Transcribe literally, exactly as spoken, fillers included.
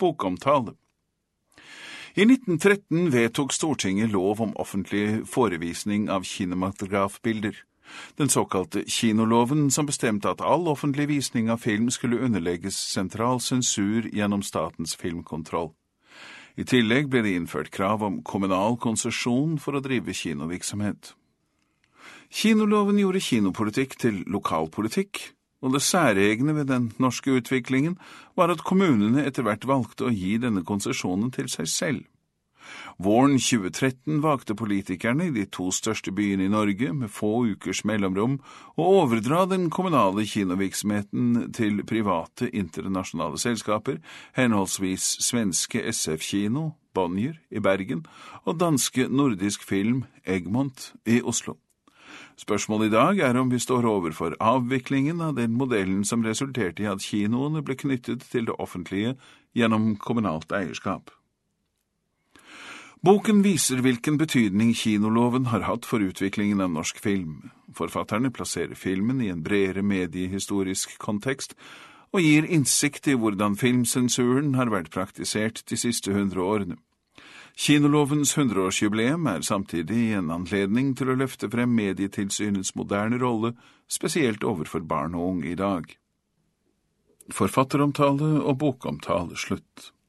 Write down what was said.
bokomtale. I nitten tretten vedtok Stortinget lov om offentlig forevisning av kinematografbilder. Den såkalte kinoloven som bestemte at all offentlig visning av film skulle underlegges sentral sensur gjennom statens filmkontroll. I tillegg ble det innført krav om kommunal konsesjon for å drive kinovirksomhet. Kinoloven gjorde kinopolitikk til lokalpolitikk, og det særegne ved den norske utviklingen var at kommunene etter hvert valgte å gi denne konsesjonen til seg selv. Våren tjue tretten valgte politikerne i de to største byene i Norge med få ukers mellomrom å overdra den kommunale kinovirksomheten til private internasjonale selskaper, henholdsvis svenske S F-kino, Bonnier i Bergen, og danske Nordisk Film, Egmont i Oslo. Spørsmålet i dag er om vi står overfor avviklingen av den modellen som resulterte i at kinoene ble knyttet til det offentlige gjennom kommunalt eierskap. Boken viser hvilken betydning kinoloven har hatt for utviklingen av norsk film. Forfatterne plasserer filmen i en bredere mediehistorisk kontekst og gir innsikt i hvordan filmsensuren har vært praktisert de siste hundre årene. Kinolovens hundreårsjubileum er samtidig en anledning til å løfte frem medietilsynets moderne rolle, spesielt overfor barn og unge i dag. Forfatteromtale og bokomtale slutt.